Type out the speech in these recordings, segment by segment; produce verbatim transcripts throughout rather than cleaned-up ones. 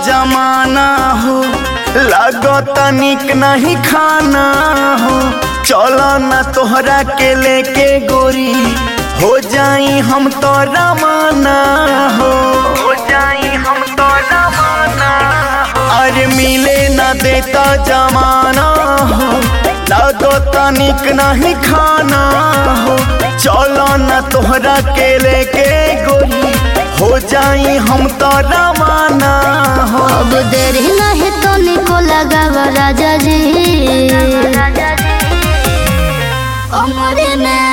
जमाना हो, लागता निक नहीं खाना हो। चलो ना तोहरा के लेके गोरी, हो जाई हम तो रवाना हो, हो जाई हम तो रवाना हो। अरे मिले ना देता जमाना हो, लागता निक नहीं खाना हो। चलो ना तोहरा के लेके गोरी, हो जाई हम तो रवाना हो। अब देर नहीं तो निको लगावा राजा जी, अमरे में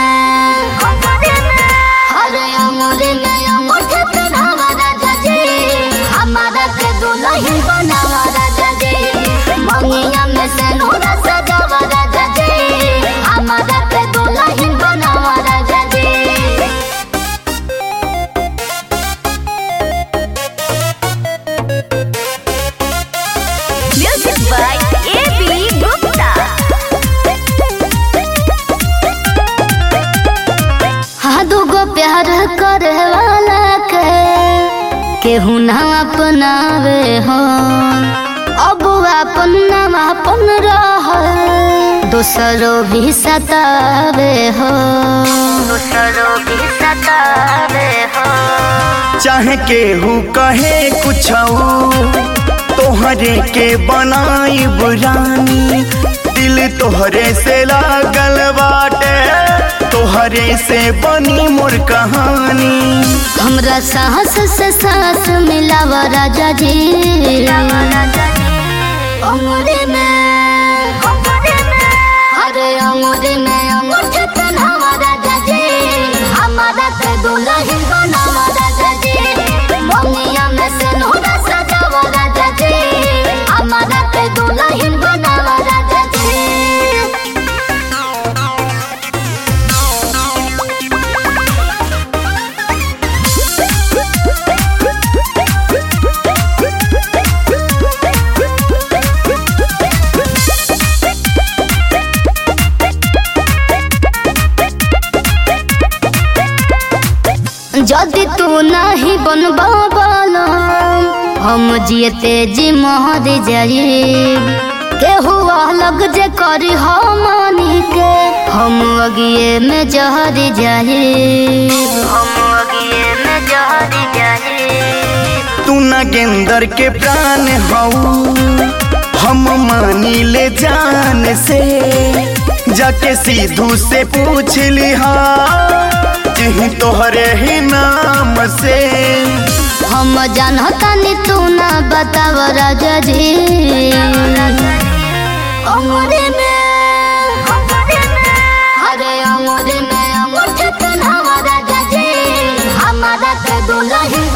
हरे अमरे में अंगूठे पहनावा राजा जी, हमारा के दुल्हन बनावा राजा जी। मंगिया में सिंदूर सजावा राजा जी, हमारा के दुल्हन बनावा राजा जी। Music by A B Gupta। हाँ दुगो प्यार करे वाला के केहू ना अपनावे हो, अब अपन नाम अपन रह दूसरो भी सतावे हो, दूसरो भी सतावे हो। चाहे केहू कहे कुछ तोहरे के बनाई बुरानी, दिल तोहरे से लागल बाटे, तोहरे से बनी मोर कहानी। हमरा साहस से सांस मिलावा राजा जी, अमरे में हरे अमरे में अंगूठे पहनावा राजा जी, हमारा के दुल्हन बनावा राजा जी। मंगिया में सिंदूर सजावा राजा जी, हमारा के दुल्हन बनावा राजा जी। जदि तू नहीं बनबा बालम, हम जियते जी महर जाइब। केहू अलग जे करी हमनी के, हम अगिए में जहर जाइब, हम अगिए में जहर जाइब। तू नागेंद्र के प्राण हऊ, हम मानी ले जान से। जाके सीधू से पूछ लिहा, जी तोहरे ही नाम से। हम जानता नहीं तू ना बताव राजा जी, अमरे में हरे अमरे में अंगूठे पहनावा राजा जी, हमारा के दुल्हन